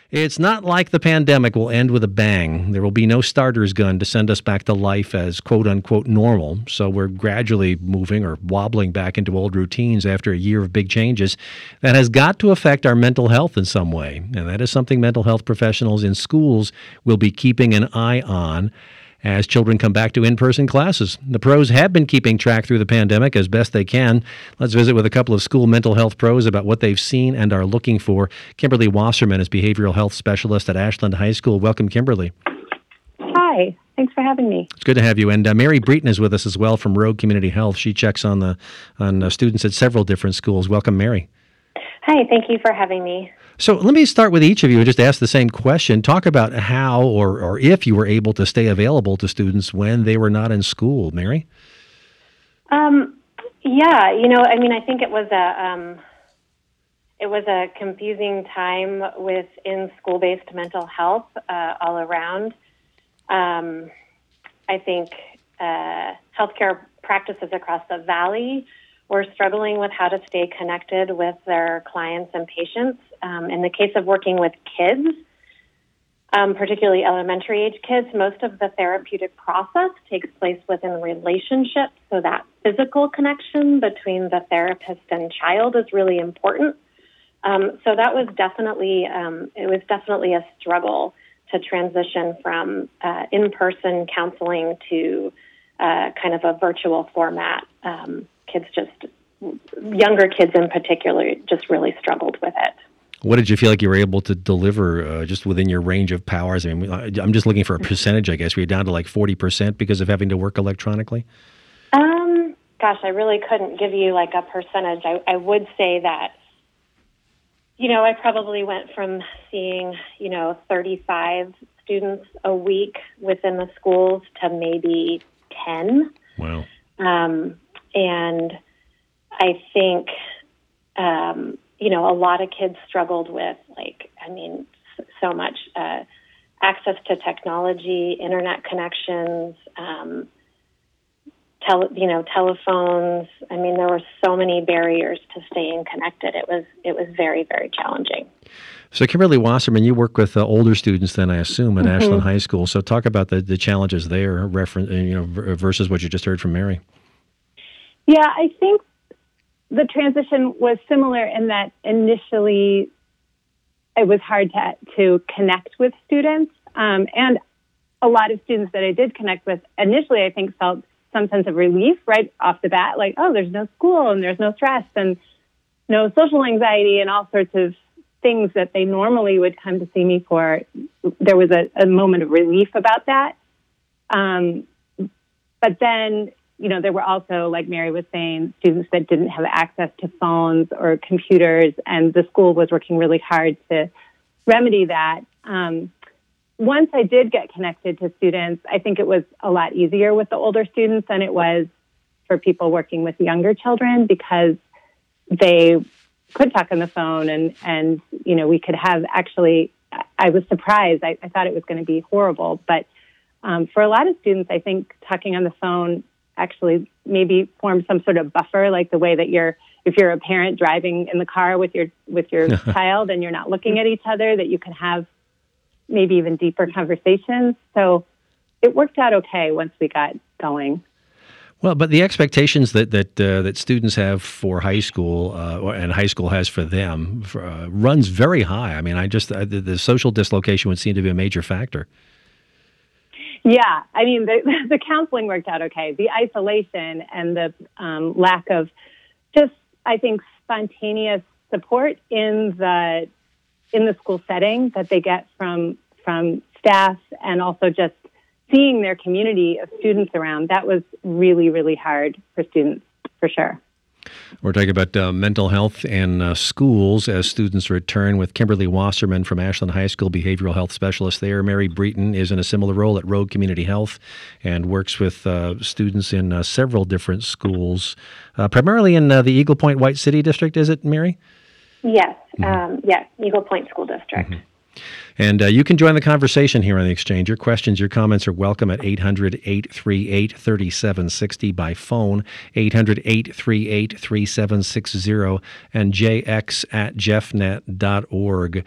It's not like the pandemic will end with a bang. There will be no starter's gun to send us back to life as quote-unquote normal. So we're gradually moving or wobbling back into old routines after a year of big changes that has got to affect our mental health in some way. And that is something mental health professionals in schools will be keeping an eye on as children come back to in-person classes. The pros have been keeping track through the pandemic as best they can. Let's visit with a couple of school mental health pros about what they've seen and are looking for. Kimberly Wasserman is behavioral health specialist at Ashland High School. Welcome, Kimberly. Hi. Thanks for having me. It's good to have you. And Mary Breton is with us as well from Rogue Community Health. She checks on students at several different schools. Welcome, Mary. Hi. Thank you for having me. So let me start with each of you and just ask the same question. Talk about how or if you were able to stay available to students when they were not in school. Mary? I think it was a confusing time within school-based mental health all around. I think healthcare practices across the valley were struggling with how to stay connected with their clients and patients. In the case of working with kids, particularly elementary age kids, most of the therapeutic process takes place within relationships. So that physical connection between the therapist and child is really important. So that was definitely a struggle to transition from in-person counseling to kind of a virtual format. Younger kids in particular just really struggled with it. What did you feel like you were able to deliver just within your range of powers? I mean, I'm just looking for a percentage, I guess. Were you down to like 40% because of having to work electronically? I really couldn't give you like a percentage. I would say that, I probably went from seeing, 35 students a week within the schools to maybe 10. Wow. And I think, a lot of kids struggled with, so much access to technology, internet connections, telephones. I mean, there were so many barriers to staying connected. It was very, very challenging. So, Kimberly Wasserman, you work with older students then, I assume, at Ashland High School. So talk about the challenges there versus what you just heard from Mary. Yeah, I think the transition was similar in that initially it was hard to connect with students. And a lot of students that I did connect with initially, I think, felt some sense of relief right off the bat, like, oh, there's no school and there's no stress and no social anxiety and all sorts of things that they normally would come to see me for. There was a moment of relief about that. But then, there were also, like Mary was saying, students that didn't have access to phones or computers, and the school was working really hard to remedy that. Once I did get connected to students, I think it was a lot easier with the older students than it was for people working with younger children, because they could talk on the phone and we could have I was surprised. I thought it was going to be horrible. But for a lot of students, I think talking on the phone actually maybe forms some sort of buffer, like the way that if you're a parent driving in the car with your child and you're not looking at each other, that you can have maybe even deeper conversations. So it worked out okay once we got going. Well, but the expectations that students have for high school and high school has for them runs very high. I mean, the social dislocation would seem to be a major factor. Yeah, I mean, the counseling worked out okay. The isolation and the lack of just, I think, spontaneous support in the school setting that they get from staff, and also just seeing their community of students around, that was really, really hard for students, for sure. We're talking about mental health and schools as students return with Kimberly Wasserman from Ashland High School, behavioral health specialist there. Mary Breton is in a similar role at Rogue Community Health and works with students in several different schools, primarily in the Eagle Point White City District, is it, Mary? Yes, yes, Eagle Point School District. Mm-hmm. And you can join the conversation here on The Exchange. Your questions, your comments are welcome at 800-838-3760 by phone, 800-838-3760, and jx@jeffnet.org.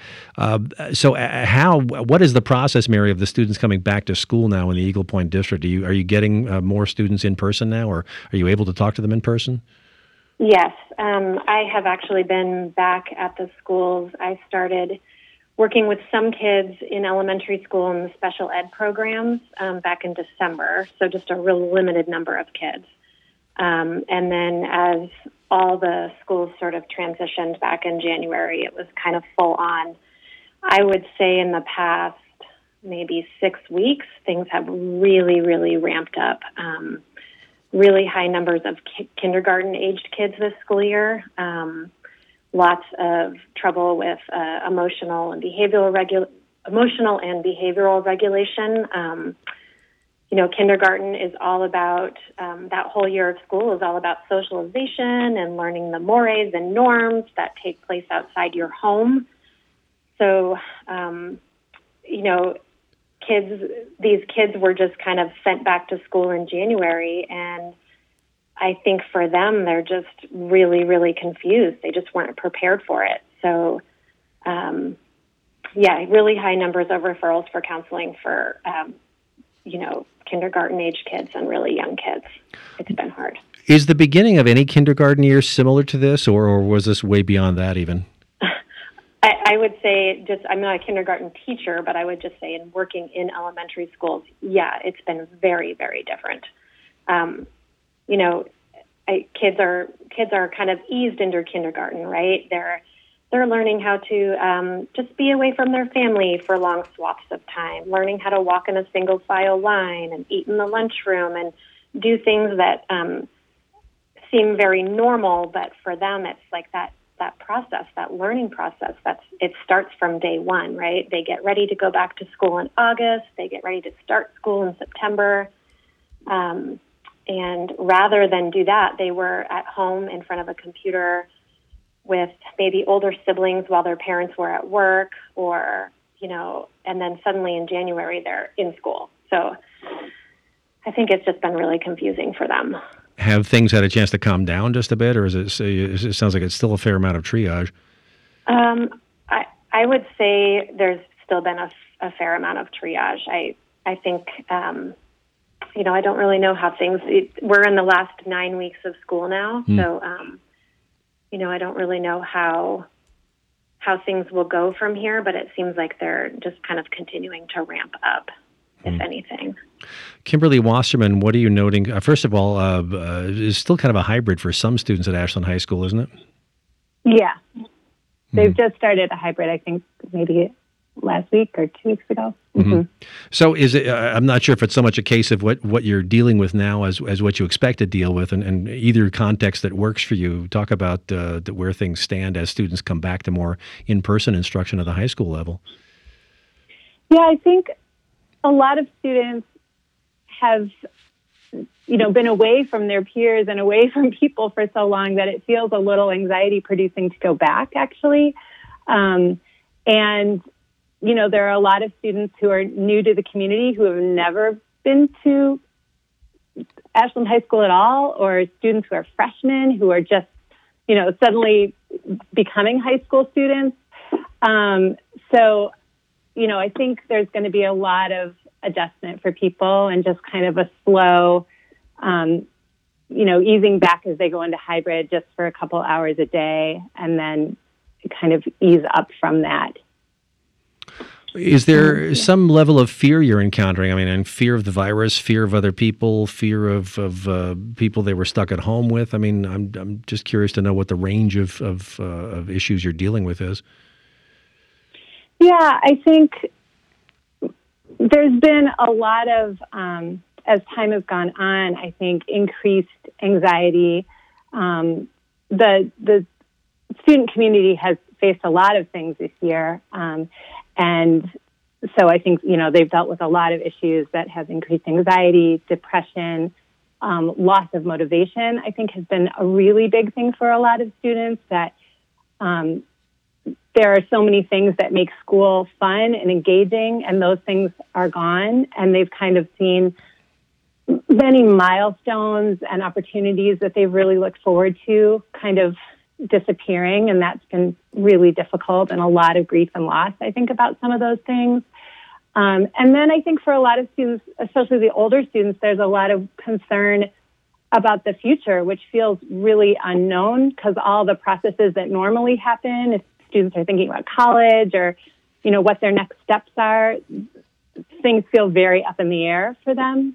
What is the process, Mary, of the students coming back to school now in the Eagle Point District? Are you getting more students in person now, or are you able to talk to them in person? Yes, I have actually been back at the schools. I started working with some kids in elementary school in the special ed programs back in December, so just a real limited number of kids. And then as all the schools sort of transitioned back in January, it was kind of full on. I would say in the past maybe 6 weeks, things have really, really ramped up. Really high numbers of kindergarten-aged kids this school year. Lots of trouble with emotional and behavioral regulation. Kindergarten is all about that whole year of school is all about socialization and learning the mores and norms that take place outside your home. So, these kids were just kind of sent back to school in January, and I think for them, they're just really, really confused. They just weren't prepared for it. So, really high numbers of referrals for counseling for, kindergarten-age kids and really young kids. It's been hard. Is the beginning of any kindergarten year similar to this, or was this way beyond that even? I would say I'm not a kindergarten teacher, but I would just say in working in elementary schools, it's been very, very different. Kids are kind of eased into kindergarten, right? They're learning how to just be away from their family for long swaths of time, learning how to walk in a single file line and eat in the lunchroom and do things that seem very normal, but for them it's like that process, that learning process, it starts from day one, right? They get ready to go back to school in August. They get ready to start school in September. And rather than do that, they were at home in front of a computer with maybe older siblings while their parents were at work and then suddenly in January they're in school. So I think it's just been really confusing for them. Have things had a chance to calm down just a bit, or it sounds like it's still a fair amount of triage? I would say there's still been a fair amount of triage. I think, I don't really know how we're in the last 9 weeks of school now, so, I don't really know how things will go from here, but it seems like they're just kind of continuing to ramp up, if anything. Kimberly Wasserman, what are you noting? First of all, it's still kind of a hybrid for some students at Ashland High School, isn't it? Yeah. They've just started a hybrid, I think, maybe last week or 2 weeks ago. Mm-hmm. So is it, I'm not sure if it's so much a case of what you're dealing with now as what you expect to deal with, and either context that works for you. Talk about where things stand as students come back to more in-person instruction at the high school level. Yeah, I think a lot of students have, been away from their peers and away from people for so long that it feels a little anxiety-producing to go back, actually. There are a lot of students who are new to the community who have never been to Ashland High School at all, or students who are freshmen who are just, suddenly becoming high school students. I think there's going to be a lot of adjustment for people and just kind of a slow, easing back as they go into hybrid just for a couple hours a day and then kind of ease up from that. Is there some level of fear you're encountering? I mean, and fear of the virus, fear of other people, fear of people they were stuck at home with? I mean, I'm just curious to know what the range of issues you're dealing with is. Yeah, I think there's been a lot of, as time has gone on, I think increased anxiety. The student community has faced a lot of things this year. And so I think, they've dealt with a lot of issues that have increased anxiety, depression, loss of motivation, I think has been a really big thing for a lot of students that there are so many things that make school fun and engaging, and those things are gone. And they've kind of seen many milestones and opportunities that they've really looked forward to kind of disappearing. And that's been really difficult, and a lot of grief and loss, I think, about some of those things. And then I think for a lot of students, especially the older students, there's a lot of concern about the future, which feels really unknown because all the processes that normally happen, if students are thinking about college or, what their next steps are, things feel very up in the air for them.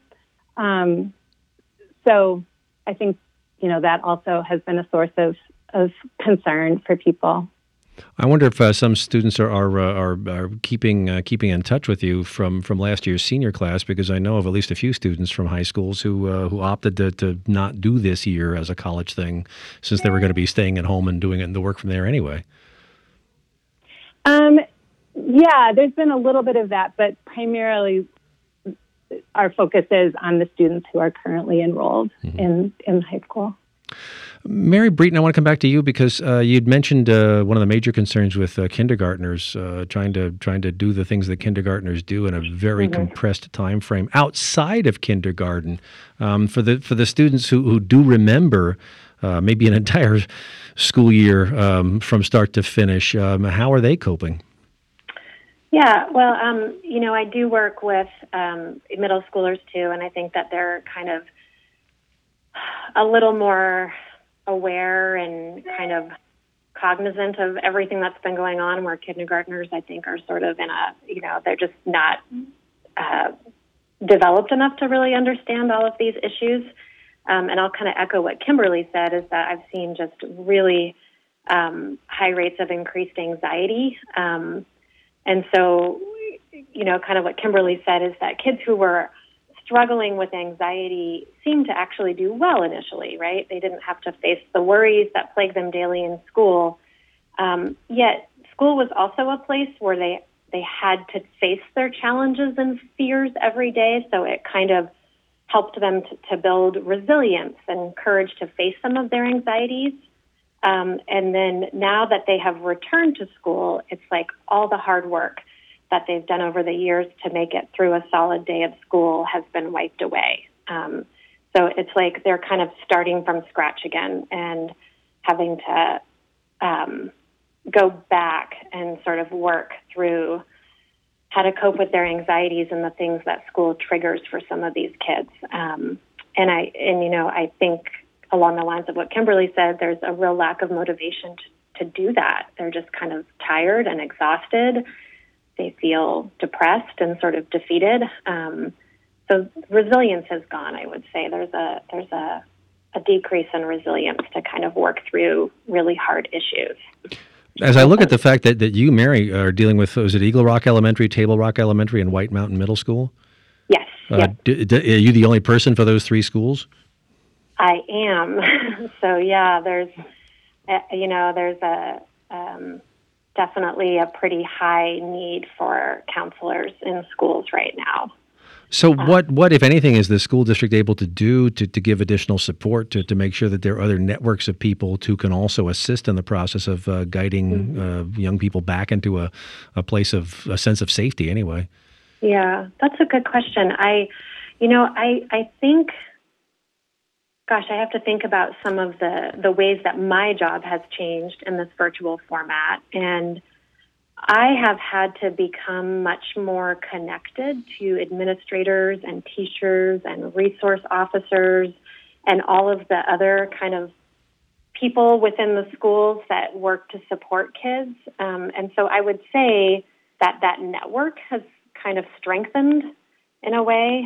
So I think, that also has been a source of concern for people. I wonder if some students are keeping in touch with you from last year's senior class, because I know of at least a few students from high schools who opted to not do this year as a college thing, since they were going to be staying at home and doing the work from there anyway. Yeah, there's been a little bit of that, but primarily our focus is on the students who are currently enrolled in high school. Mary Breton, I want to come back to you because you'd mentioned one of the major concerns with kindergartners trying to do the things that kindergartners do in a very compressed time frame outside of kindergarten. For the students who do remember maybe an entire school year from start to finish, how are they coping? Yeah, well, I do work with middle schoolers too, and I think that they're kind of a little more aware and kind of cognizant of everything that's been going on, where kindergartners, I think, are sort of in they're just not developed enough to really understand all of these issues. And I'll kind of echo what Kimberly said, is that I've seen just really high rates of increased anxiety. And so, kind of what Kimberly said is that kids who were struggling with anxiety seemed to actually do well initially, right? They didn't have to face the worries that plague them daily in school. Yet school was also a place where they had to face their challenges and fears every day. So it kind of helped them to build resilience and courage to face some of their anxieties. And then now that they have returned to school, it's like all the hard work that they've done over the years to make it through a solid day of school has been wiped away. So it's like they're kind of starting from scratch again and having to go back and sort of work through how to cope with their anxieties and the things that school triggers for some of these kids. And I think along the lines of what Kimberly said, there's a real lack of motivation to do that. They're just kind of tired and exhausted. They feel depressed and sort of defeated. So resilience has gone, I would say. There's a decrease in resilience to kind of work through really hard issues. As I look at the fact that you, Mary, are dealing with, was it Eagle Rock Elementary, Table Rock Elementary, and White Mountain Middle School? Yes. Are you the only person for those three schools? I am. So yeah, there's definitely a pretty high need for counselors in schools right now. So what, if anything, is the school district able to do to give additional support to make sure that there are other networks of people who can also assist in the process of guiding young people back into a place of a sense of safety anyway? Yeah, that's a good question. I think, gosh, I have to think about some of the ways that my job has changed in this virtual format. And I have had to become much more connected to administrators and teachers and resource officers and all of the other kind of people within the schools that work to support kids. And so I would say that network has kind of strengthened in a way.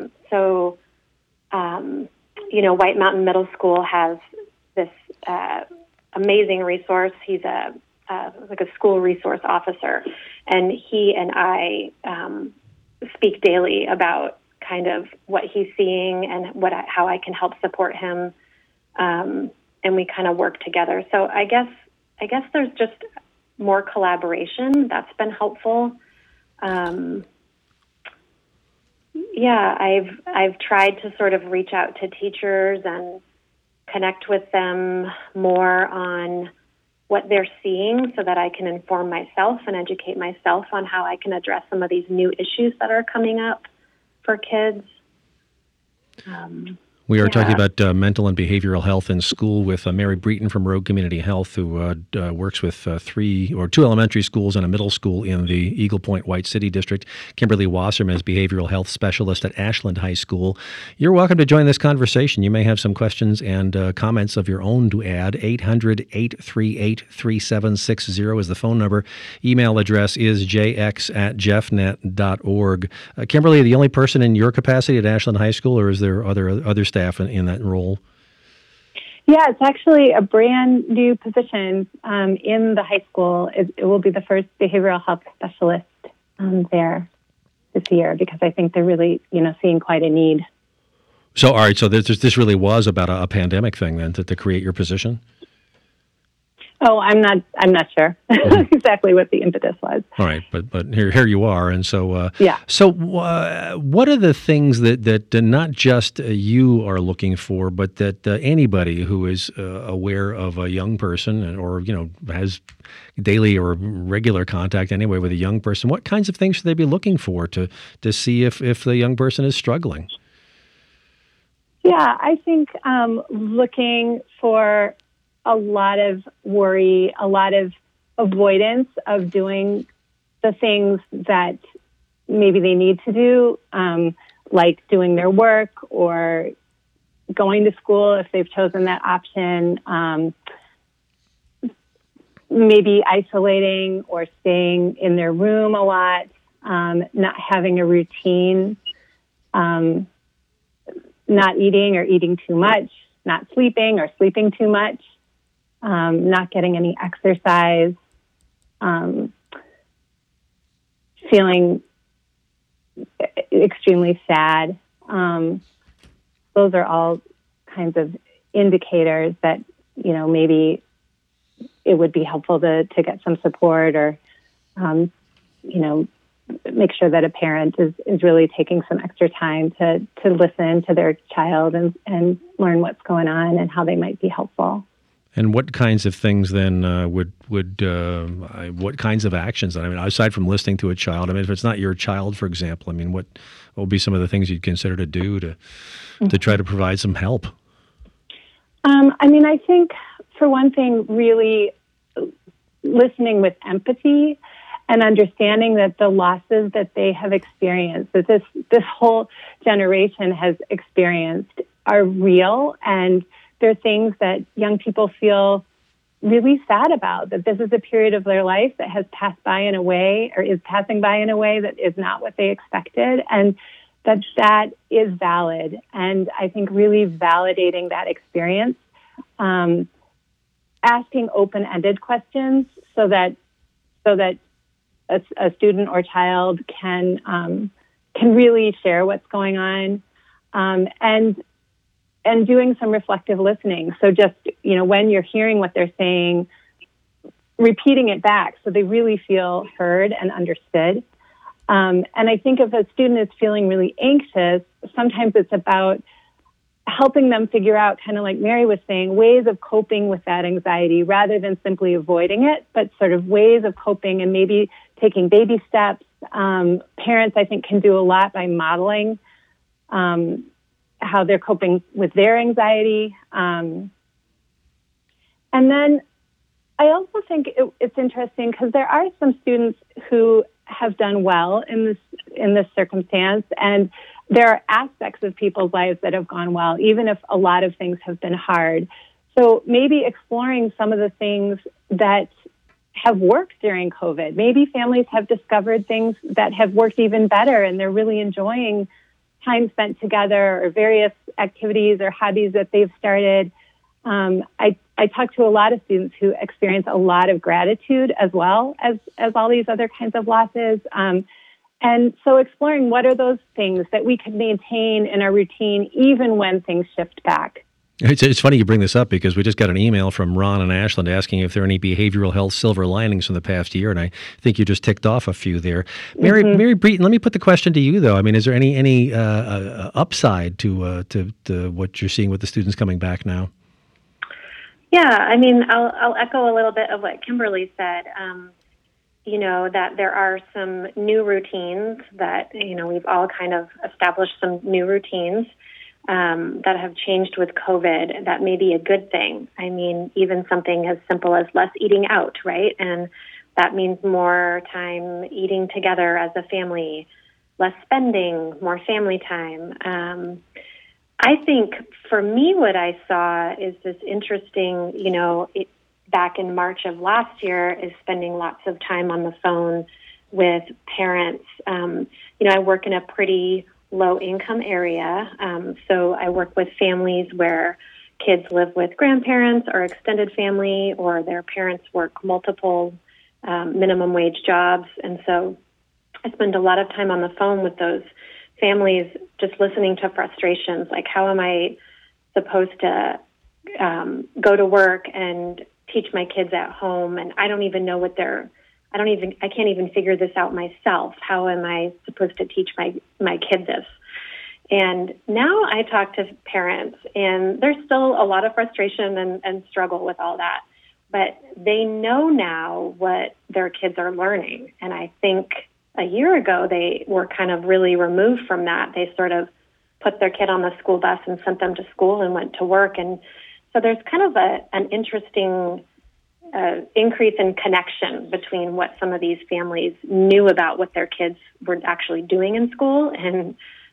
White Mountain Middle School has this amazing resource. He's a school resource officer, and he and I speak daily about kind of what he's seeing and how I can help support him, and we kind of work together. So I guess there's just more collaboration that's been helpful. I've tried to sort of reach out to teachers and connect with them more on what they're seeing so that I can inform myself and educate myself on how I can address some of these new issues that are coming up for kids. We are talking about mental and behavioral health in school with Mary Breton from Rogue Community Health, who works with two elementary schools and a middle school in the Eagle Point White City District. Kimberly Wasserman is behavioral health specialist at Ashland High School. You're welcome to join this conversation. You may have some questions and comments of your own to add. 800-838-3760 is the phone number. Email address is jx@jeffnet.org. Kimberly, are you the only person in your capacity at Ashland High School, or is there other staff in that role? Yeah, it's actually a brand new position in the high school. It will be the first behavioral health specialist there this year, because I think they're really, seeing quite a need. So, all right, so this really was about a pandemic thing then to create your position? Oh, I'm not sure exactly what the impetus was. All right, but here you are, and so yeah. So what are the things that not just you are looking for, but that anybody who is aware of a young person, or has daily or regular contact anyway with a young person, what kinds of things should they be looking for to see if the young person is struggling? Yeah, I think looking for a lot of worry, a lot of avoidance of doing the things that maybe they need to do, like doing their work or going to school if they've chosen that option, maybe isolating or staying in their room a lot, not having a routine, not eating or eating too much, not sleeping or sleeping too much. Not getting any exercise, feeling extremely sad. Those are all kinds of indicators that, maybe it would be helpful to get some support, or, make sure that a parent is really taking some extra time to listen to their child and learn what's going on and how they might be helpful. And what kinds of things then what kinds of actions? I mean, aside from listening to a child, if it's not your child, for example, what will be some of the things you'd consider to do to try to provide some help? I think for one thing, really listening with empathy and understanding that the losses that they have experienced, that this whole generation has experienced, are real, and they're things that young people feel really sad about, that this is a period of their life that has passed by in a way, or is passing by in a way that is not what they expected, and that is valid. And I think really validating that experience, asking open-ended questions so that a student or child can really share what's going on, and doing some reflective listening. So just, when you're hearing what they're saying, repeating it back so they really feel heard and understood. And I think if a student is feeling really anxious, sometimes it's about helping them figure out, kind of like Mary was saying, ways of coping with that anxiety rather than simply avoiding it, but sort of ways of coping and maybe taking baby steps. Parents, I think, can do a lot by modeling how they're coping with their anxiety. And then I also think it's interesting because there are some students who have done well in this circumstance, and there are aspects of people's lives that have gone well, even if a lot of things have been hard. So maybe exploring some of the things that have worked during COVID. Maybe families have discovered things that have worked even better, and they're really enjoying time spent together, or various activities or hobbies that they've started. I talk to a lot of students who experience a lot of gratitude as well as all these other kinds of losses. And so exploring what are those things that we can maintain in our routine even when things shift back. It's funny you bring this up, because we just got an email from Ron in Ashland asking if there are any behavioral health silver linings from the past year, and I think you just ticked off a few there. Mary Breton, let me put the question to you, though. Is there any upside to what you're seeing with the students coming back now? Yeah, I mean, I'll echo a little bit of what Kimberly said. That there are some new routines that, we've all kind of established some new routines that have changed with COVID. That may be a good thing. I mean, even something as simple as less eating out, right? And that means more time eating together as a family, less spending, more family time. I think for me, what I saw is this interesting, back in March of last year, is spending lots of time on the phone with parents. I work in a pretty low income area. So I work with families where kids live with grandparents or extended family, or their parents work multiple minimum wage jobs. And so I spend a lot of time on the phone with those families, just listening to frustrations, like how am I supposed to go to work and teach my kids at home, and I don't even know I can't even figure this out myself. How am I supposed to teach my kid this? And now I talk to parents, and there's still a lot of frustration and struggle with all that, but they know now what their kids are learning. And I think a year ago, they were kind of really removed from that. They sort of put their kid on the school bus and sent them to school and went to work. And so there's kind of an interesting increase in connection between what some of these families knew about what their kids were actually doing in school. And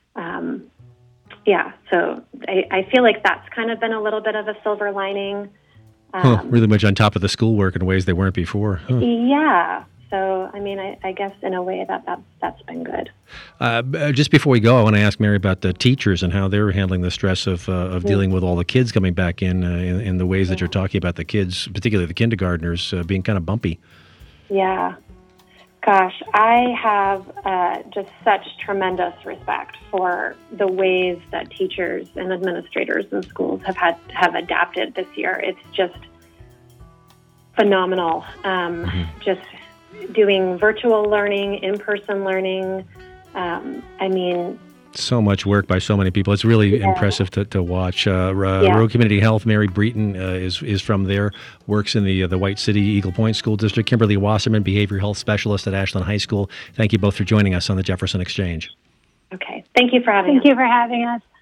so I feel like that's kind of been a little bit of a silver lining. Really much on top of the schoolwork in ways they weren't before. Huh. Yeah. So, I mean, I guess in a way that's been good. Just before we go, I want to ask Mary about the teachers and how they're handling the stress of dealing with all the kids coming back in the ways that you're talking about the kids, particularly the kindergartners, being kind of bumpy. Yeah. Gosh, I have just such tremendous respect for the ways that teachers and administrators in schools have adapted this year. It's just phenomenal. Just doing virtual learning, in-person learning. So much work by so many people. It's really impressive to watch. Rural Community Health, Mary Breton is from there, works in the White City Eagle Point School District. Kimberly Wasserman, Behavioral Health Specialist at Ashland High School. Thank you both for joining us on the Jefferson Exchange. Okay. Thank you for having us. Thank you for having us.